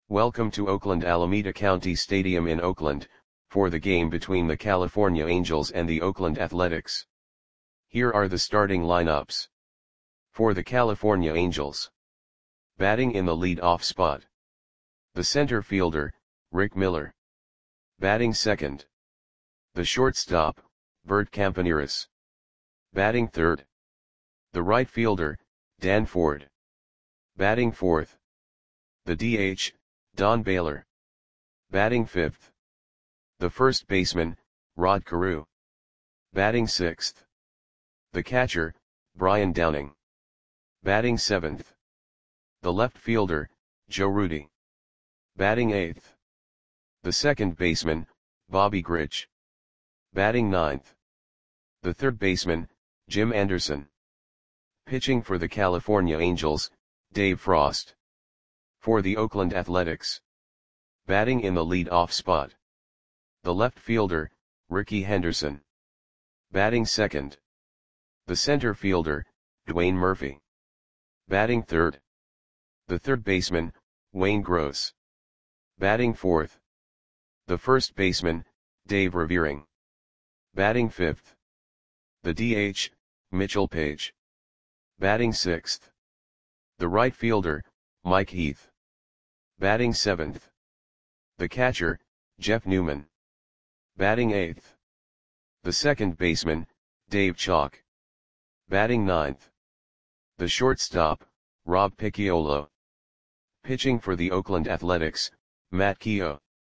Welcome to Oakland Alameda County Stadium in Oakland, for the game between the California Angels and the Oakland Athletics. Here are the starting lineups. For the California Angels. Batting in the lead-off spot. The center fielder, Rick Miller. Batting second. The shortstop, Bert Campaneris. Batting third. The right fielder, Dan Ford. Batting fourth. The DH, Don Baylor. Batting fifth. The first baseman, Rod Carew. Batting sixth. The catcher, Brian Downing. Batting seventh. The left fielder, Joe Rudi. Batting eighth. The second baseman, Bobby Grich. Batting ninth. The third baseman, Jim Anderson. Pitching for the California Angels, Dave Frost. For the Oakland Athletics. Batting in the lead-off spot. The left fielder, Rickey Henderson. Batting second. The center fielder, Dwayne Murphy. Batting third. The third baseman, Wayne Gross. Batting fourth. The first baseman, Dave Revering. Batting fifth. The DH, Mitchell Page. Batting sixth. The right fielder, Mike Heath. Batting seventh. The catcher, Jeff Newman. Batting eighth. The second baseman, Dave Chalk. Batting ninth. The shortstop, Rob Picciolo. Pitching for the Oakland Athletics, Matt Keogh.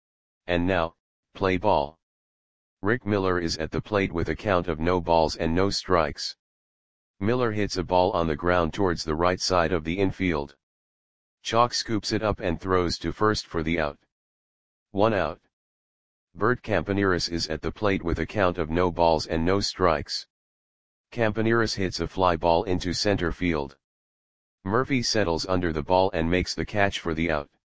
And now, play ball. Rick Miller is at the plate with a count of no balls and no strikes. Miller hits a ball on the ground towards the right side of the infield. Chalk scoops it up and throws to first for the out. 1 out. Bert Campaneris is at the plate with a count of no balls and no strikes. Campaneris hits a fly ball into center field. Murphy settles under the ball and makes the catch for the out.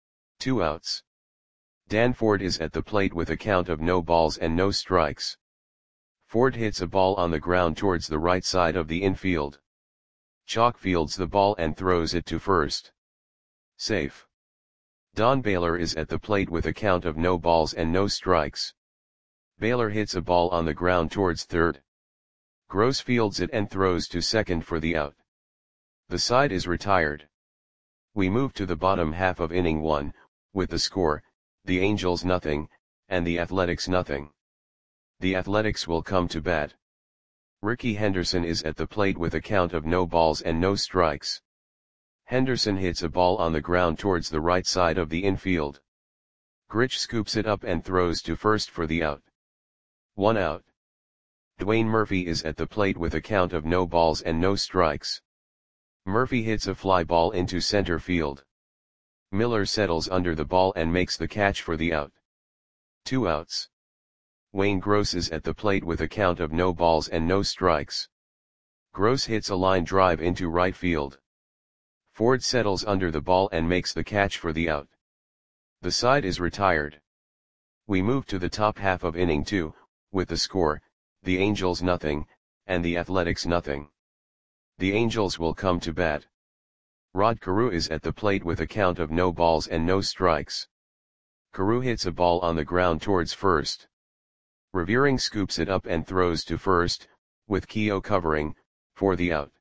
2 outs. Dan Ford is at the plate with a count of no balls and no strikes. Ford hits a ball on the ground towards the right side of the infield. Chalk fields the ball and throws it to first. Safe. Don Baylor is at the plate with a count of no balls and no strikes. Baylor hits a ball on the ground towards third. Gross fields it and throws to second for the out. The side is retired. We move to the bottom half of inning 1, with the score, the Angels nothing, and the Athletics nothing. The Athletics will come to bat. Rickey Henderson is at the plate with a count of no balls and no strikes. Henderson hits a ball on the ground towards the right side of the infield. Grich scoops it up and throws to first for the out. 1 out. Dwayne Murphy is at the plate with a count of no balls and no strikes. Murphy hits a fly ball into center field. Miller settles under the ball and makes the catch for the out. 2 outs. Wayne Gross is at the plate with a count of no balls and no strikes. Gross hits a line drive into right field. Ford settles under the ball and makes the catch for the out. The side is retired. We move to the top half of inning 2, with the score, the Angels nothing, and the Athletics nothing. The Angels will come to bat. Rod Carew is at the plate with a count of no balls and no strikes. Carew hits a ball on the ground towards first. Revering scoops it up and throws to first, with Keogh covering, for the out.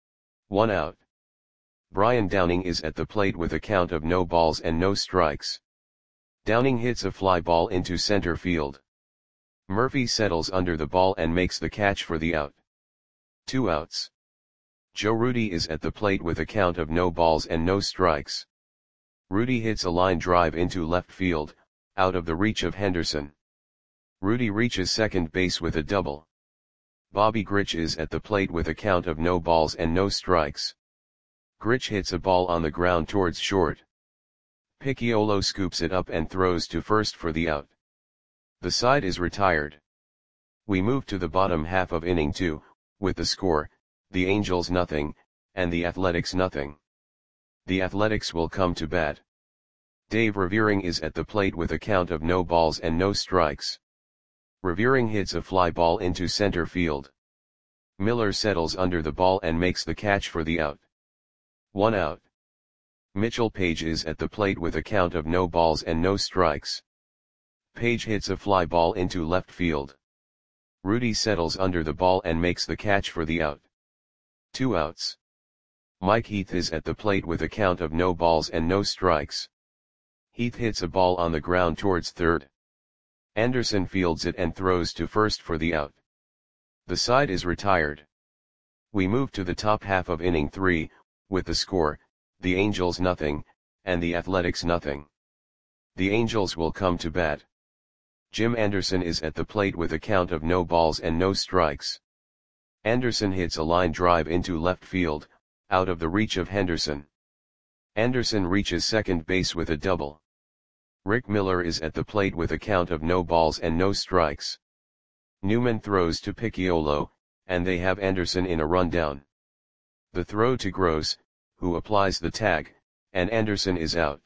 1 out. Brian Downing is at the plate with a count of no balls and no strikes. Downing hits a fly ball into center field. Murphy settles under the ball and makes the catch for the out. 2 outs. Joe Rudi is at the plate with a count of no balls and no strikes. Rudi hits a line drive into left field, out of the reach of Henderson. Rudi reaches second base with a double. Bobby Grich is at the plate with a count of no balls and no strikes. Grich hits a ball on the ground towards short. Picciolo scoops it up and throws to first for the out. The side is retired. We move to the bottom half of inning 2, with the score, the Angels nothing, and the Athletics nothing. The Athletics will come to bat. Dave Revering is at the plate with a count of no balls and no strikes. Revering hits a fly ball into center field. Miller settles under the ball and makes the catch for the out. 1 out. Mitchell Page is at the plate with a count of no balls and no strikes. Page hits a fly ball into left field. Rudy settles under the ball and makes the catch for the out. 2 outs. Mike Heath is at the plate with a count of no balls and no strikes. Heath hits a ball on the ground towards third. Anderson fields it and throws to first for the out. The side is retired. We move to the top half of inning 3, with the score, the Angels nothing, and the Athletics nothing. The Angels will come to bat. Jim Anderson is at the plate with a count of no balls and no strikes. Anderson hits a line drive into left field, out of the reach of Henderson. Anderson reaches second base with a double. Rick Miller is at the plate with a count of no balls and no strikes. Newman throws to Picciolo, and they have Anderson in a rundown. The throw to Gross, who applies the tag, and Anderson is out.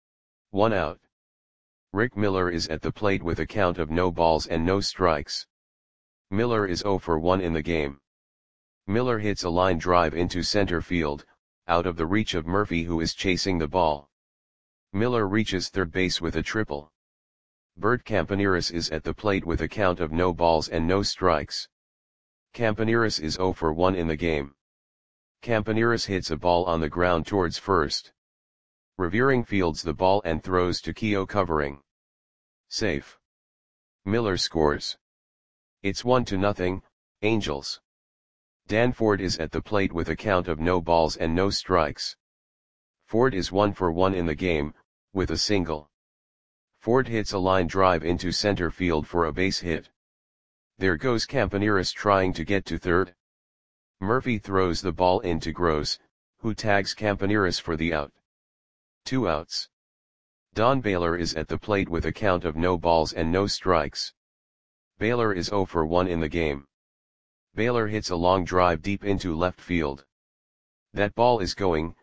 1 out. Rick Miller is at the plate with a count of no balls and no strikes. Miller is 0 for 1 in the game. Miller hits a line drive into center field, out of the reach of Murphy, who is chasing the ball. Miller reaches third base with a triple. Bert Campaneris is at the plate with a count of no balls and no strikes. Campaneris is 0 for 1 in the game. Campaneris hits a ball on the ground towards first. Revering fields the ball and throws to Keogh covering. Safe. Miller scores. It's 1-0, Angels. Dan Ford is at the plate with a count of no balls and no strikes. Ford is 1 for 1 in the game, with a single. Ford hits a line drive into center field for a base hit. There goes Campaneris trying to get to third. Murphy throws the ball into Gross, who tags Campaneris for the out. 2 outs. Don Baylor is at the plate with a count of no balls and no strikes. Baylor is 0 for 1 in the game. Baylor hits a long drive deep into left field. That ball is gone.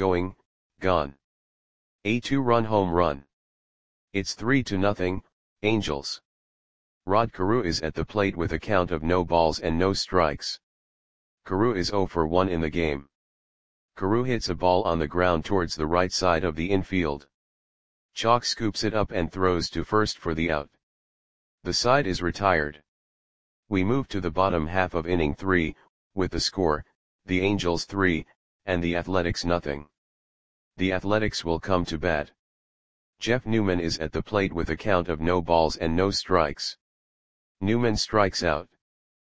A 2-run home run. It's 3-0, Angels. Rod Carew is at the plate with a count of no balls and no strikes. Carew is 0 for 1 in the game. Carew hits a ball on the ground towards the right side of the infield. Chalk scoops it up and throws to first for the out. The side is retired. We move to the bottom half of inning 3, with the score, the Angels 3, and the Athletics nothing. The Athletics will come to bat. Jeff Newman is at the plate with a count of no balls and no strikes. Newman strikes out.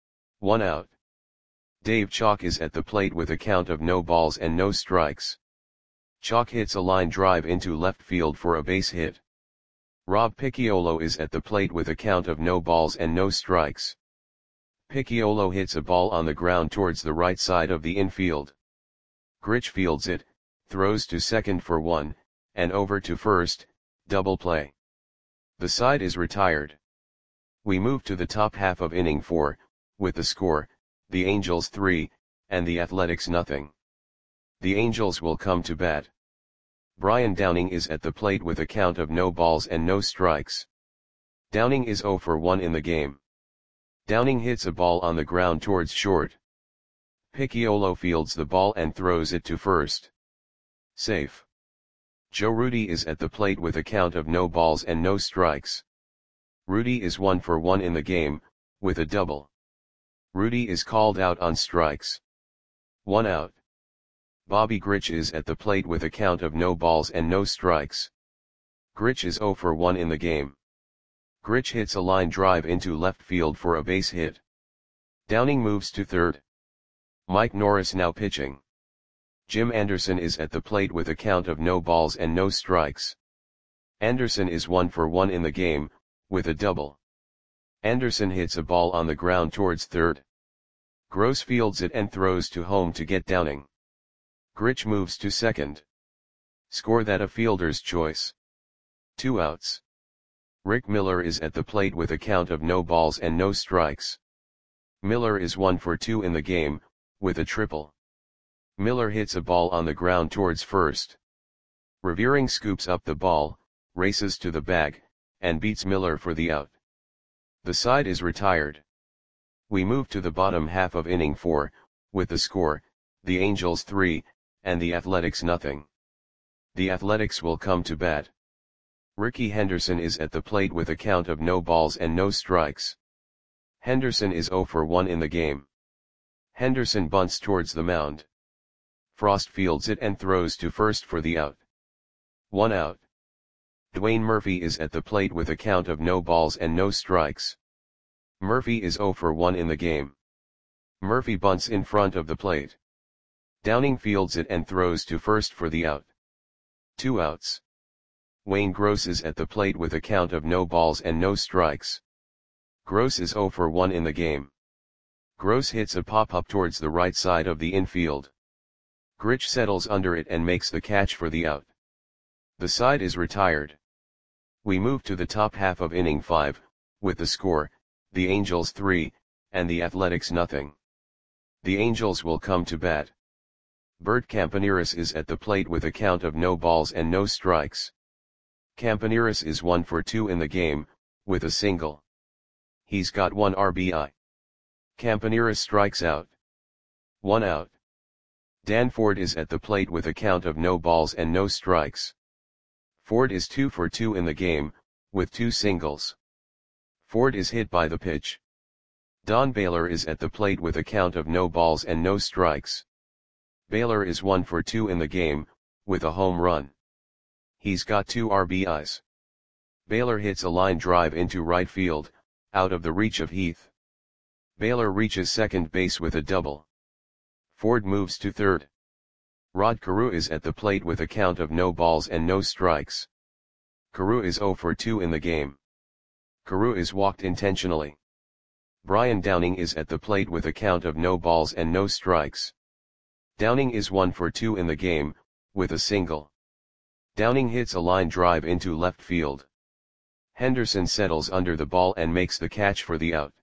1 out. Dave Chalk is at the plate with a count of no balls and no strikes. Chalk hits a line drive into left field for a base hit. Rob Picciolo is at the plate with a count of no balls and no strikes. Picciolo hits a ball on the ground towards the right side of the infield. Grich fields it, throws to second for 1, and over to first, double play. The side is retired. We move to the top half of inning 4, with the score, the Angels 3, and the Athletics nothing. The Angels will come to bat. Brian Downing is at the plate with a count of no balls and no strikes. Downing is 0 for 1 in the game. Downing hits a ball on the ground towards short. Picciolo fields the ball and throws it to first. Safe. Joe Rudi is at the plate with a count of no balls and no strikes. Rudi is 1 for 1 in the game, with a double. Rudi is called out on strikes. 1 out. Bobby Grich is at the plate with a count of no balls and no strikes. Grich is 0 for 1 in the game. Grich hits a line drive into left field for a base hit. Downing moves to third. Mike Norris now pitching. Jim Anderson is at the plate with a count of no balls and no strikes. Anderson is 1 for 1 in the game, with a double. Anderson hits a ball on the ground towards third. Gross fields it and throws to home to get Downing. Grich moves to second. Score that a fielder's choice. 2 outs. Rick Miller is at the plate with a count of no balls and no strikes. Miller is 1 for 2 in the game, with a triple. Miller hits a ball on the ground towards first. Revering scoops up the ball, races to the bag, and beats Miller for the out. The side is retired. We move to the bottom half of inning 4, with the score, the Angels 3, and the Athletics nothing. The Athletics will come to bat. Ricky Henderson is at the plate with a count of no balls and no strikes. Henderson is 0 for 1 in the game. Henderson bunts towards the mound. Frost fields it and throws to first for the out. 1 out. Dwayne Murphy is at the plate with a count of no balls and no strikes. Murphy is 0 for 1 in the game. Murphy bunts in front of the plate. Downing fields it and throws to first for the out. 2 outs. Wayne Gross is at the plate with a count of no balls and no strikes. Gross is 0 for 1 in the game. Gross hits a pop-up towards the right side of the infield. Grich settles under it and makes the catch for the out. The side is retired. We move to the top half of inning 5, with the score, the Angels 3, and the Athletics nothing. The Angels will come to bat. Bert Campaneris is at the plate with a count of no balls and no strikes. Campaneris is 1 for 2 in the game, with a single. He's got 1 RBI. Campaneris strikes out. 1 out. Dan Ford is at the plate with a count of no balls and no strikes. Ford is 2 for 2 in the game, with 2 singles. Ford is hit by the pitch. Don Baylor is at the plate with a count of no balls and no strikes. Baylor is 1 for 2 in the game, with a home run. He's got 2 RBIs. Baylor hits a line drive into right field, out of the reach of Heath. Baylor reaches second base with a double. Ford moves to third. Rod Carew is at the plate with a count of no balls and no strikes. Carew is 0 for 2 in the game. Carew is walked intentionally. Brian Downing is at the plate with a count of no balls and no strikes. Downing is 1 for 2 in the game, with a single. Downing hits a line drive into left field. Henderson settles under the ball and makes the catch for the out.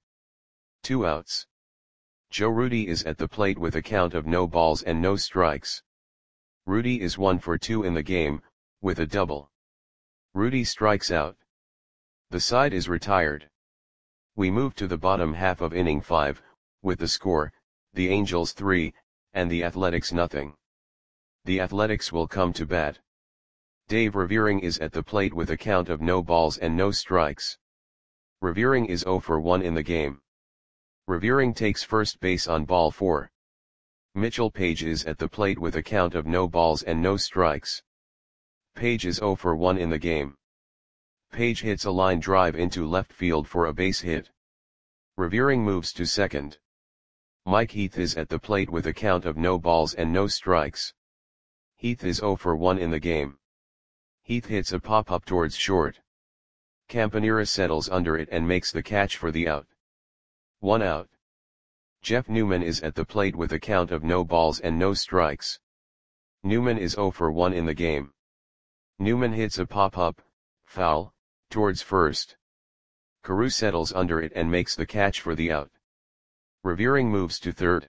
2 outs. Joe Rudi is at the plate with a count of no balls and no strikes. Rudi is 1 for 2 in the game, with a double. Rudi strikes out. The side is retired. We move to the bottom half of inning 5, with the score, the Angels 3, and the Athletics nothing. The Athletics will come to bat. Dave Revering is at the plate with a count of no balls and no strikes. Revering is 0 for 1 in the game. Revering takes first base on ball 4. Mitchell Page is at the plate with a count of no balls and no strikes. Page is 0 for 1 in the game. Page hits a line drive into left field for a base hit. Revering moves to second. Mike Heath is at the plate with a count of no balls and no strikes. Heath is 0 for 1 in the game. Heath hits a pop-up towards short. Campaneris settles under it and makes the catch for the out. 1 out. Jeff Newman is at the plate with a count of no balls and no strikes. Newman is 0 for 1 in the game. Newman hits a pop-up, foul, towards first. Carew settles under it and makes the catch for the out. Revering moves to third.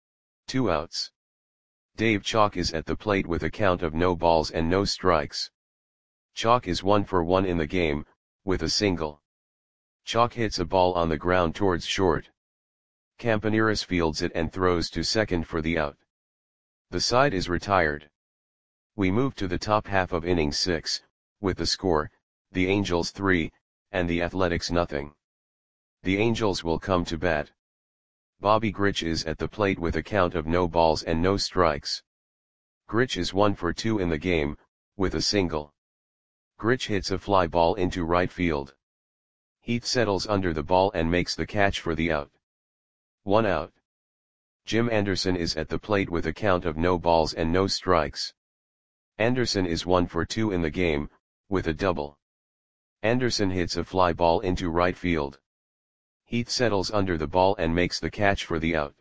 2 outs. Dave Chalk is at the plate with a count of no balls and no strikes. Chalk is 1 for 1 in the game, with a single. Chalk hits a ball on the ground towards short. Campaneris fields it and throws to second for the out. The side is retired. We move to the top half of inning 6, with the score, the Angels 3, and the Athletics nothing. The Angels will come to bat. Bobby Grich is at the plate with a count of no balls and no strikes. Grich is 1 for 2 in the game, with a single. Grich hits a fly ball into right field. Heath settles under the ball and makes the catch for the out. 1 out. Jim Anderson is at the plate with a count of no balls and no strikes. Anderson is 1 for 2 in the game, with a double. Anderson hits a fly ball into right field. Heath settles under the ball and makes the catch for the out.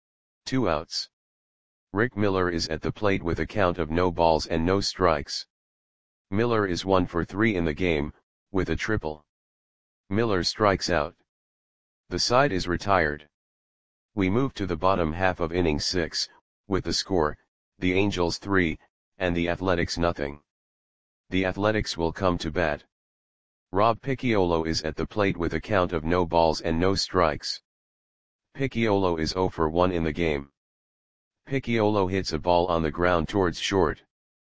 2 outs. Rick Miller is at the plate with a count of no balls and no strikes. Miller is 1 for 3 in the game, with a triple. Miller strikes out. The side is retired. We move to the bottom half of inning 6, with the score, the Angels 3, and the Athletics nothing. The Athletics will come to bat. Rob Picciolo is at the plate with a count of no balls and no strikes. Picciolo is 0 for 1 in the game. Picciolo hits a ball on the ground towards short.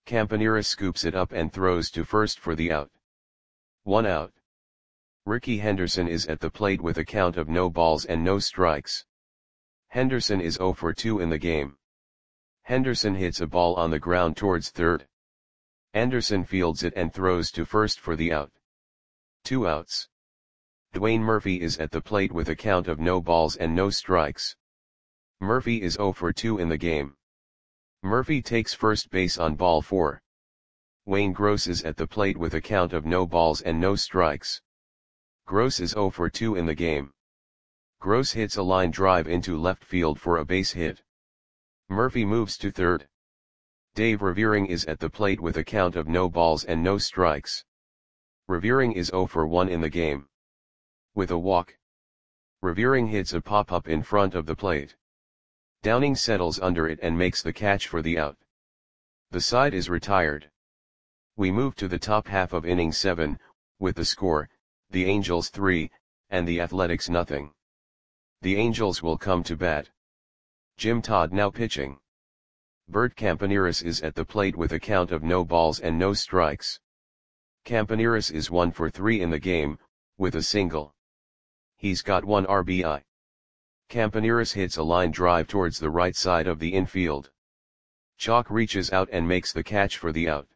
Campaneris scoops it up and throws to first for the out. 1 out. Ricky Henderson is at the plate with a count of no balls and no strikes. Henderson is 0 for 2 in the game. Henderson hits a ball on the ground towards third. Anderson fields it and throws to first for the out. 2 outs. Dwayne Murphy is at the plate with a count of no balls and no strikes. Murphy is 0 for 2 in the game. Murphy takes first base on ball 4. Wayne Gross is at the plate with a count of no balls and no strikes. Gross is 0 for 2 in the game. Gross hits a line drive into left field for a base hit. Murphy moves to third. Dave Revering is at the plate with a count of no balls and no strikes. Revering is 0 for 1 in the game. With a walk, Revering hits a pop-up in front of the plate. Downing settles under it and makes the catch for the out. The side is retired. We move to the top half of inning 7, with the score, the Angels 3, and the Athletics nothing. The Angels will come to bat. Jim Todd now pitching. Bert Campaneris is at the plate with a count of no balls and no strikes. Campaneris is 1 for 3 in the game, with a single. He's got 1 RBI. Campaneris hits a line drive towards the right side of the infield. Chalk reaches out and makes the catch for the out.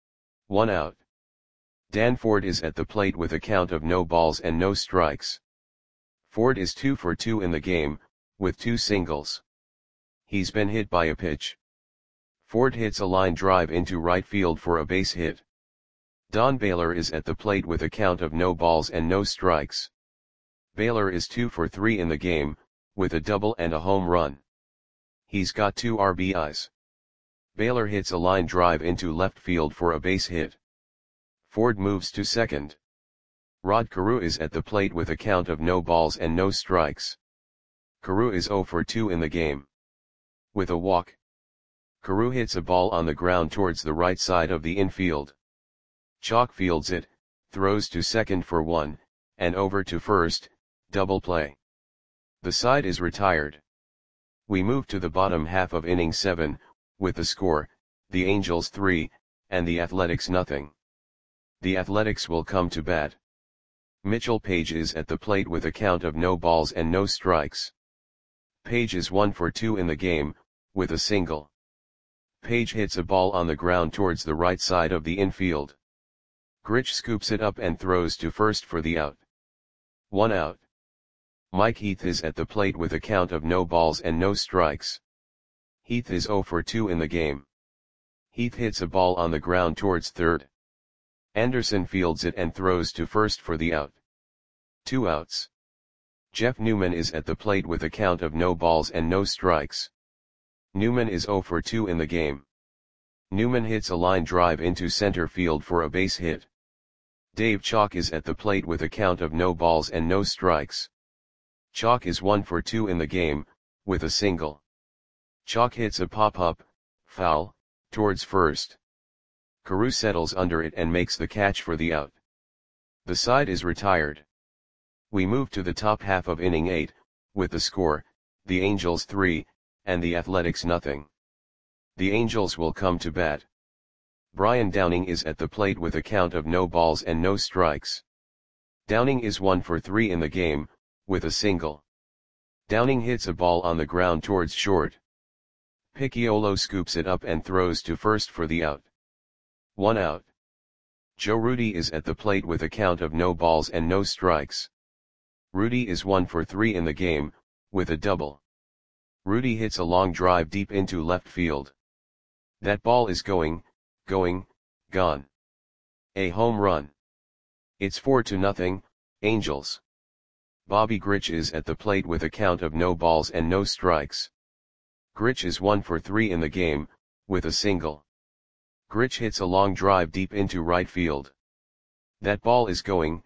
1 out. Dan Ford is at the plate with a count of no balls and no strikes. Ford is 2 for 2 in the game, with 2 singles. He's been hit by a pitch. Ford hits a line drive into right field for a base hit. Don Baylor is at the plate with a count of no balls and no strikes. Baylor is 2 for 3 in the game, with a double and a home run. He's got 2 RBIs. Baylor hits a line drive into left field for a base hit. Ford moves to second. Rod Carew is at the plate with a count of no balls and no strikes. Carew is 0 for 2 in the game. With a walk, Carew hits a ball on the ground towards the right side of the infield. Chalk fields it, throws to second for 1, and over to first, double play. The side is retired. We move to the bottom half of inning 7, with the score, the Angels 3, and the Athletics nothing. The Athletics will come to bat. Mitchell Page is at the plate with a count of no balls and no strikes. Page is 1 for 2 in the game, with a single. Page hits a ball on the ground towards the right side of the infield. Grich scoops it up and throws to first for the out. 1 out. Mike Heath is at the plate with a count of no balls and no strikes. Heath is 0 for 2 in the game. Heath hits a ball on the ground towards third. Anderson fields it and throws to first for the out. 2 outs. Jeff Newman is at the plate with a count of no balls and no strikes. Newman is 0 for 2 in the game. Newman hits a line drive into center field for a base hit. Dave Chalk is at the plate with a count of no balls and no strikes. Chalk is 1 for 2 in the game, with a single. Chalk hits a pop-up, foul, towards first. Carew settles under it and makes the catch for the out. The side is retired. We move to the top half of inning 8, with the score, the Angels 3, and the Athletics nothing. The Angels will come to bat. Brian Downing is at the plate with a count of no balls and no strikes. Downing is 1 for 3 in the game, with a single. Downing hits a ball on the ground towards short. Picciolo scoops it up and throws to first for the out. 1 out. Joe Rudi is at the plate with a count of no balls and no strikes. Rudi is 1 for 3 in the game, with a double. Rudi hits a long drive deep into left field. That ball is going, gone. A home run. It's 4-0, Angels. Bobby Grich is at the plate with a count of no balls and no strikes. Grich is 1 for 3 in the game, with a single. Grich hits a long drive deep into right field. That ball is going,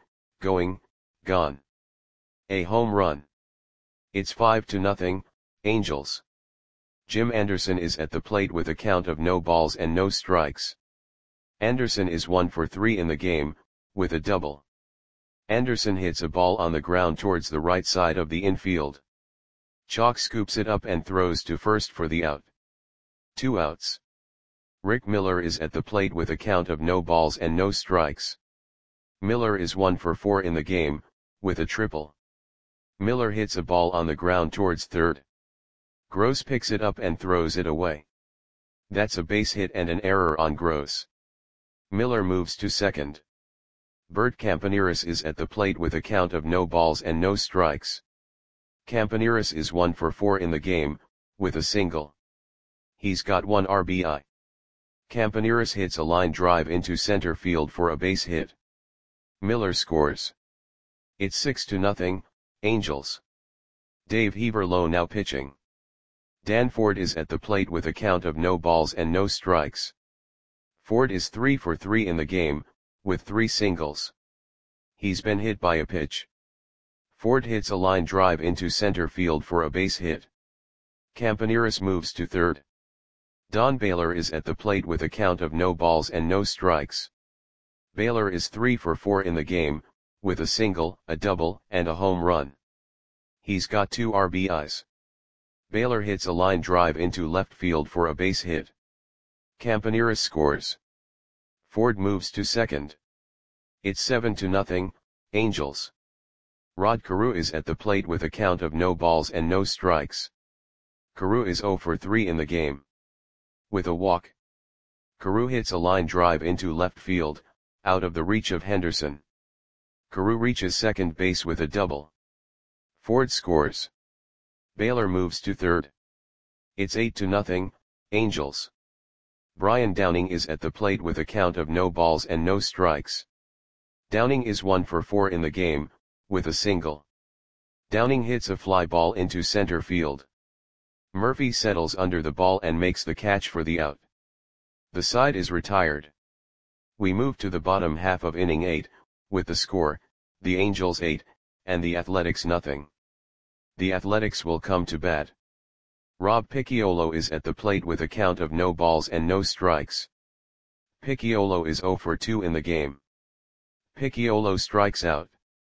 gone. A home run. It's 5-0, Angels. Jim Anderson is at the plate with a count of no balls and no strikes. Anderson is 1 for 3 in the game, with a double. Anderson hits a ball on the ground towards the right side of the infield. Chalk scoops it up and throws to first for the out. 2 outs. Rick Miller is at the plate with a count of no balls and no strikes. Miller is 1 for 4 in the game, with a triple. Miller hits a ball on the ground towards third. Gross picks it up and throws it away. That's a base hit and an error on Gross. Miller moves to second. Bert Campaneris is at the plate with a count of no balls and no strikes. Campaneris is 1 for 4 in the game, with a single. He's got 1 RBI. Campaneris hits a line drive into center field for a base hit. Miller scores. It's 6-0, Angels. Dave Heaverlo now pitching. Dan Ford is at the plate with a count of no balls and no strikes. Ford is 3 for 3 in the game, with 3 singles. He's been hit by a pitch. Ford hits a line drive into center field for a base hit. Campaneris moves to third. Don Baylor is at the plate with a count of no balls and no strikes. Baylor is 3 for 4 in the game, with a single, a double, and a home run. He's got 2 RBIs. Baylor hits a line drive into left field for a base hit. Campaneris scores. Ford moves to second. It's 7-0, Angels. Rod Carew is at the plate with a count of no balls and no strikes. Carew is 0 for 3 in the game. With a walk. Carew hits a line drive into left field, out of the reach of Henderson. Carew reaches second base with a double. Ford scores. Baylor moves to third. It's 8-0, Angels. Brian Downing is at the plate with a count of no balls and no strikes. Downing is 1 for 4 in the game, with a single. Downing hits a fly ball into center field. Murphy settles under the ball and makes the catch for the out. The side is retired. We move to the bottom half of inning 8, with the score, the Angels 8, and the Athletics nothing. The Athletics will come to bat. Rob Picciolo is at the plate with a count of no balls and no strikes. Picciolo is 0 for 2 in the game. Picciolo strikes out.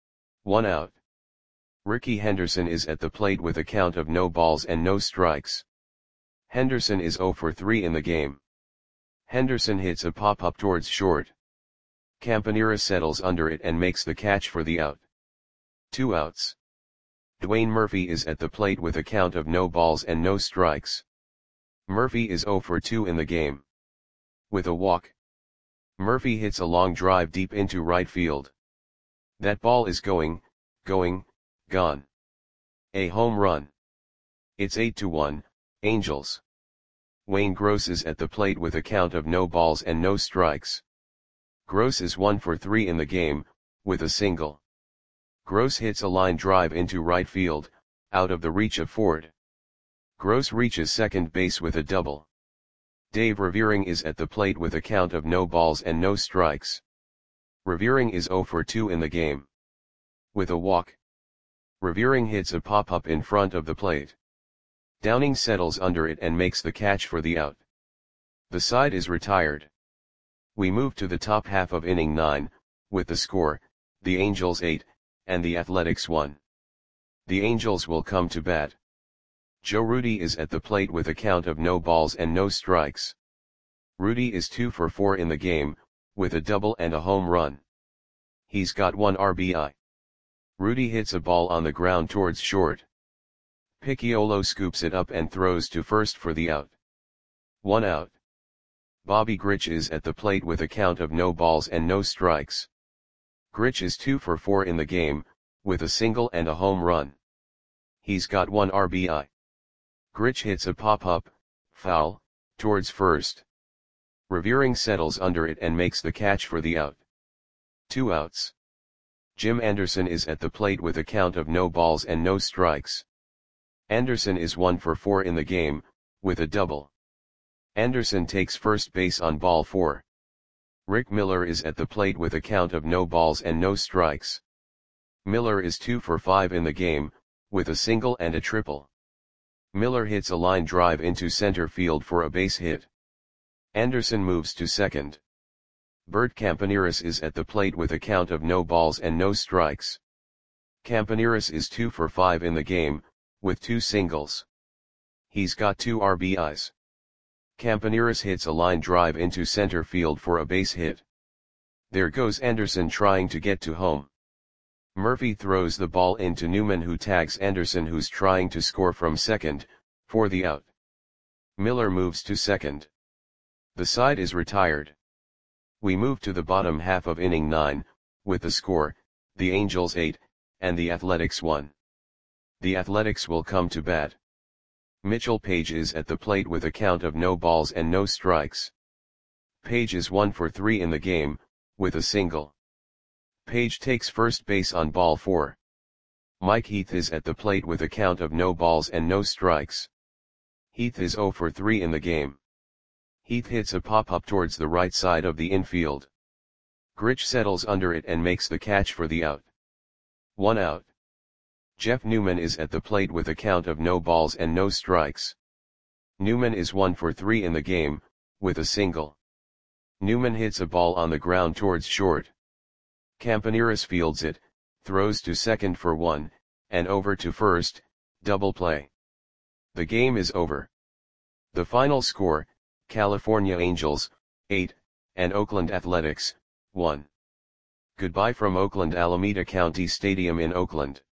1 out. Ricky Henderson is at the plate with a count of no balls and no strikes. Henderson is 0 for 3 in the game. Henderson hits a pop-up towards short. Campaneris settles under it and makes the catch for the out. 2 outs. Dwayne Murphy is at the plate with a count of no balls and no strikes. Murphy is 0 for 2 in the game. With a walk. Murphy hits a long drive deep into right field. That ball is gone. A home run. It's 8-1, Angels. Wayne Gross is at the plate with a count of no balls and no strikes. Gross is 1 for 3 in the game, with a single. Gross hits a line drive into right field, out of the reach of Ford. Gross reaches second base with a double. Dave Revering is at the plate with a count of no balls and no strikes. Revering is 0 for 2 in the game. With a walk. Revering hits a pop-up in front of the plate. Downing settles under it and makes the catch for the out. The side is retired. We move to the top half of inning 9, with the score, the Angels 8, and the Athletics 1. The Angels will come to bat. Joe Rudi is at the plate with a count of no balls and no strikes. Rudi is 2 for 4 in the game, with a double and a home run. He's got 1 RBI. Rudi hits a ball on the ground towards short. Picciolo scoops it up and throws to first for the out. 1 out. Bobby Grich is at the plate with a count of no balls and no strikes. Grich is 2 for 4 in the game, with a single and a home run. He's got 1 RBI. Grich hits a pop-up, foul, towards first. Revering settles under it and makes the catch for the out. 2 outs. Jim Anderson is at the plate with a count of no balls and no strikes. Anderson is 1 for 4 in the game, with a double. Anderson takes first base on ball 4. Rick Miller is at the plate with a count of no balls and no strikes. Miller is 2 for 5 in the game, with a single and a triple. Miller hits a line drive into center field for a base hit. Anderson moves to second. Bert Campaneris is at the plate with a count of no balls and no strikes. Campaneris is 2 for 5 in the game, with 2 singles. He's got 2 RBIs. Campaneris hits a line drive into center field for a base hit. There goes Anderson trying to get to home. Murphy throws the ball into Newman, who tags Anderson, who's trying to score from second, for the out. Miller moves to second. The side is retired. We move to the bottom half of inning 9, with the score, the Angels 8, and the Athletics 1. The Athletics will come to bat. Mitchell Page is at the plate with a count of no balls and no strikes. Page is 1 for 3 in the game, with a single. Page takes first base on ball 4. Mike Heath is at the plate with a count of no balls and no strikes. Heath is 0 for 3 in the game. Heath hits a pop-up towards the right side of the infield. Grich settles under it and makes the catch for the out. 1 out. Jeff Newman is at the plate with a count of no balls and no strikes. Newman is 1 for 3 in the game, with a single. Newman hits a ball on the ground towards short. Campaneris fields it, throws to second for 1, and over to first, double play. The game is over. The final score, California Angels, 8, and Oakland Athletics, 1. Goodbye from Oakland Alameda County Stadium in Oakland.